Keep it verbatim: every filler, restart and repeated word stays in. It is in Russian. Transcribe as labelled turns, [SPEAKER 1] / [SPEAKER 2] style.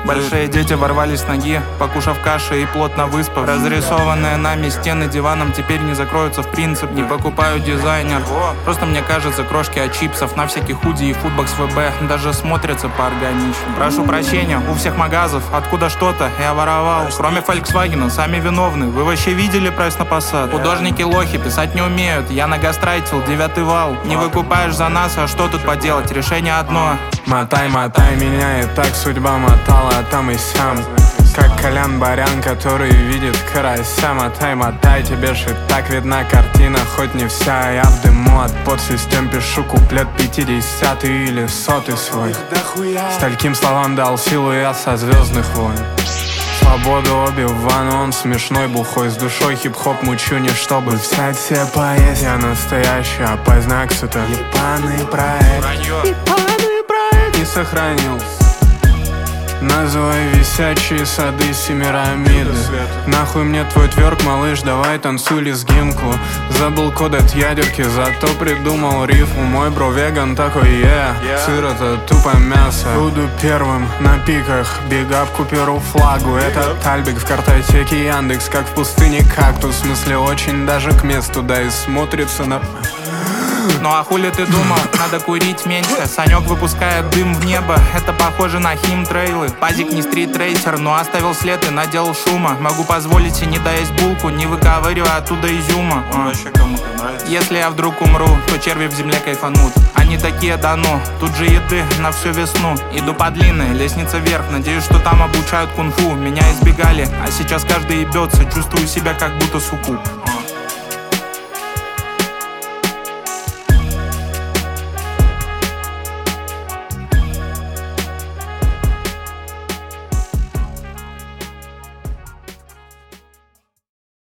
[SPEAKER 1] Большие дети ворвались с ноги, покушав каши и плотно выспав. Разрисованные нами стены диваном теперь не закроются в принципе. Не покупаю дизайнер, просто мне кажется, крошки от чипсов на всяких худи и футбокс ВБ даже смотрятся поорганичнее. Прошу прощения, у всех магазов, откуда что-то я воровал. Кроме Volkswagen, сами виновны. Вы вообще видели прайс на Passat? Художники лохи, писать не умеют. Я нагастрайтил, девятый вал. Не выкупаешь за нас, а что тут поделать? Решение одно.
[SPEAKER 2] Мотай, мотай меня, и так судьба мотала там и сям. Как Колян-Барян, который видит карася. Мотай, мотай, тебе ж и так видна картина, хоть не вся. Я в дыму от подсистем пишу куплет пятидесятый или сотый свой. Стольким словам дал силу я со звездных войн. Свободу Оби-Ван, он смешной, бухой, с душой хип-хоп мучу не чтобы взять все поесть. Я настоящий, а познакс это ебаный проект. Ебаный проект не сохранился. Называй висячие сады Семирамиды. Нахуй мне твой тверк, малыш, давай танцуй лезгинку. Забыл код от ядерки, зато придумал рифму. Мой бро веган такой, yeah, yeah. Сыр это тупо мясо. Буду первым на пиках, бигап куперу флагу. Это Тальбик в картотеке Яндекс, как в пустыне кактус. В смысле очень даже к месту, да и смотрится на...
[SPEAKER 1] Ну а хули ты думал, надо курить меньше. Санек выпускает дым в небо, это похоже на химтрейлы. Пазик не стритрейсер, но оставил след и наделал шума. Могу позволить себе не доесть булку, не выковыривая оттуда изюма. а. Если я вдруг умру, то черви в земле кайфанут. Они такие, да ну, тут же еды на всю весну. Иду по длинной, лестница вверх, надеюсь, что там обучают кунг-фу. Меня избегали, а сейчас каждый ебется, чувствую себя как будто суккуб.